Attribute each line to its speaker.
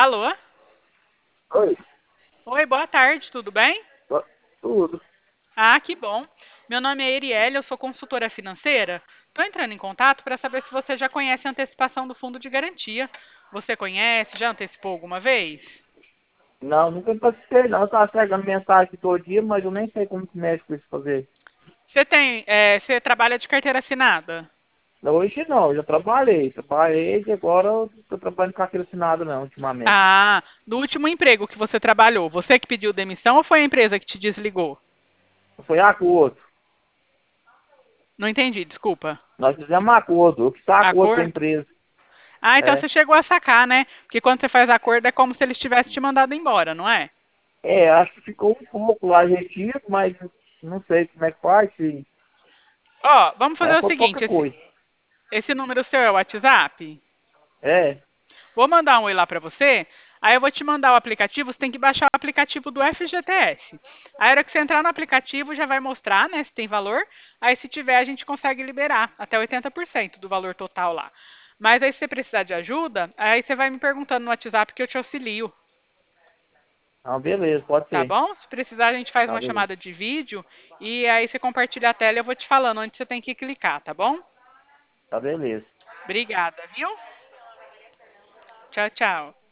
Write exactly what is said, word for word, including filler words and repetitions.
Speaker 1: Alô?
Speaker 2: Oi,
Speaker 1: Oi, boa tarde, tudo bem?
Speaker 2: ó, tudo.
Speaker 1: Ah, que bom. Meu nome é Erielle, eu sou consultora financeira. Estou entrando em contato para saber se você já conhece a antecipação do fundo de garantia. Você conhece? Já antecipou alguma vez?
Speaker 2: Não, nunca participei não. Eu tava pegando mensagem aqui todo dia, mas eu nem sei como que mexe com isso fazer.
Speaker 1: Você tem, é, você trabalha de carteira assinada?
Speaker 2: Não, hoje não, eu já trabalhei. Trabalhei e agora eu tô trabalhando com aquele assinado não, ultimamente.
Speaker 1: Ah, no último emprego que você trabalhou, você que pediu demissão ou foi a empresa que te desligou?
Speaker 2: Foi acordo.
Speaker 1: Não entendi, desculpa.
Speaker 2: Nós fizemos acordo. Eu fiz acordo com a
Speaker 1: Acordo?
Speaker 2: empresa.
Speaker 1: Ah, então
Speaker 2: É,
Speaker 1: você chegou a sacar, né? Porque quando você faz acordo é como se eles tivessem te mandado embora, não é?
Speaker 2: é, acho que ficou um pouco lá retido, mas não sei como é que faz. Se...
Speaker 1: Ó, vamos fazer
Speaker 2: Mas
Speaker 1: o
Speaker 2: foi pouca
Speaker 1: seguinte, esse,
Speaker 2: coisa.
Speaker 1: esse número seu é o WhatsApp?
Speaker 2: É,
Speaker 1: Vou mandar um oi lá para você, aí eu vou te mandar o aplicativo, você tem que baixar o aplicativo do F G T S. Aí a hora que você entrar no aplicativo já vai mostrar, né, se tem valor, aí se tiver a gente consegue liberar até oitenta por cento do valor total lá. Mas aí se você precisar de ajuda, aí você vai me perguntando no WhatsApp que eu te auxilio,
Speaker 2: não, beleza, pode
Speaker 1: tá
Speaker 2: ser.
Speaker 1: bom? Se precisar a gente faz
Speaker 2: Tá,
Speaker 1: uma
Speaker 2: beleza.
Speaker 1: chamada de vídeo e aí você compartilha a tela e eu vou te falando onde você tem que clicar, tá bom?
Speaker 2: Tá, beleza.
Speaker 1: Obrigada, viu? Tchau, tchau.